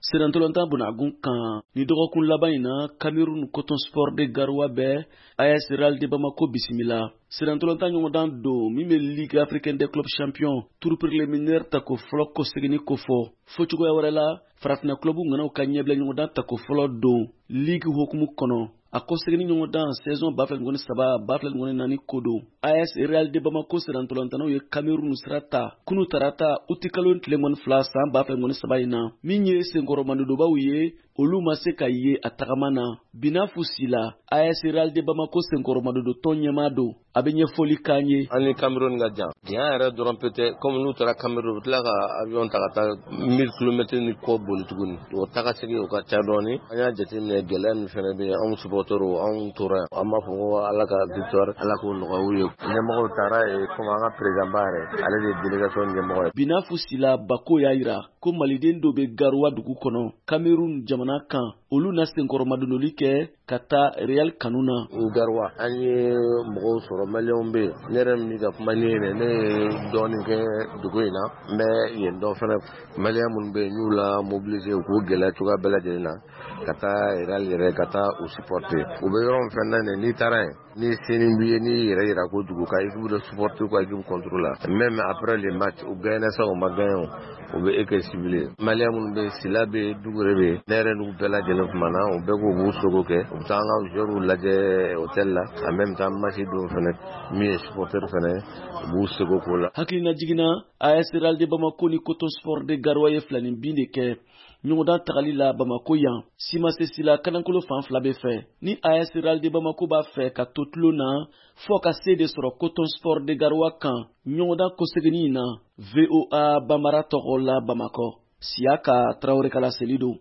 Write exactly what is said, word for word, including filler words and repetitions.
Serantolanta Bonagun kan ni dɔgɔkun laban in na Cameroun Coton Sport de Garoua bɛ A S Real de Bamako bisimila. Serantolanta ɲɔgɔndan don min bɛ Ligue Africaine des Clubs Champions tour préliminaire tako fɔlɔ ko seginni ko fɔ. Fo cogoya wɛrɛ la, farafinna club ŋanaw ka ɲɛbila ɲɔgɔndan tako fɔlɔ don Ligue hukumu kɔnɔ. A ko seginni ɲɔgɔndan saison ba fila ni saba ba fila ni naani ko don. A S Real de Bamako serantolantanaw ye Cameroun sira ta kunu tarata uti kalo tile mɔni fila san ba fila ni saba in na. Min ye senkɔrɔmandodobaw ye olu ma se ka ye a tagama na. Binafu Sila, A S Real de Bamako senkɔrɔmandodo tɔn ɲɛmaa don. A bɛ ɲɛfɔli k'an ye. Ani Cameroun ka jan. Diɲɛ yɛrɛ dɔrɔn peut-être comme n'u taara Cameroun u tila ka avion ta ka taa mille kilomètres ni kɔ boli tuguni. O taga segi o ka ca dɔɔni. An y'a jateminɛ gɛlɛya min fɛnɛ bɛ anw supporters anw tora yan. An b'a fɔ ko Ala ka victoire Ala k'o nɔgɔya u ye. Ɲɛmɔgɔw taara ye comme an ka président ba yɛrɛ ale de ye délégation ɲɛmɔgɔ ye. Binafu Sila Bako y'a yira ko maliden dɔ bɛ Garoua dugu kɔnɔ Cameroun jamana kan olu na senkɔrɔmadonoli kɛ ka taa Real kanu na. Garoua an ye mɔgɔw sɔrɔ maliyɛnw bɛ yen. Ne yɛrɛ min ka kuma ni yɛrɛ ne ye dɔɔnin kɛ dugu in na n bɛ yen dɔn fana maliyɛn minnu bɛ yen n'u la mobiliser u k'u gɛlɛya cogoya bɛɛ lajɛlen na ka taa Real yɛrɛ ka taa u supporter. U bɛ yɔrɔ min fɛn na n'i taara yen ni seni b'i ye n'i yɛrɛ yira ko dugu ka équipe de supporter ko équipe contre la même après le match u gagné sa o ma gagné u bɛ équipe ciblée. Maliyɛn minnu bɛ yen Sila bɛ yen Dugure bɛ yen ne yɛrɛ n'u bɛɛ lajɛlen kuma na u bɛɛ k'u b'u sogo kɛ u bɛ taa an ka joueurs lajɛ hôtel la en même temps match don fɛnɛ min ye supporter fɛnɛ u b'u sogo k'o la. Hakilina jiginna A S Real de Bamako ni Coton Sport de Garoua ye filani bin de kɛ ɲɔgɔndan tagali la Bamako yan Simase Sila kanankolo fan fila bɛ fɛ. Ni A S Real de Bamako b'a fɛ ka to tulo na fɔ ka se de sɔrɔ Coton Sport de Garoua kan ɲɔgɔndan koseginni in na. V O A Bambara tɔgɔ la Bamakɔ. Siaka Traoré Kala Selido.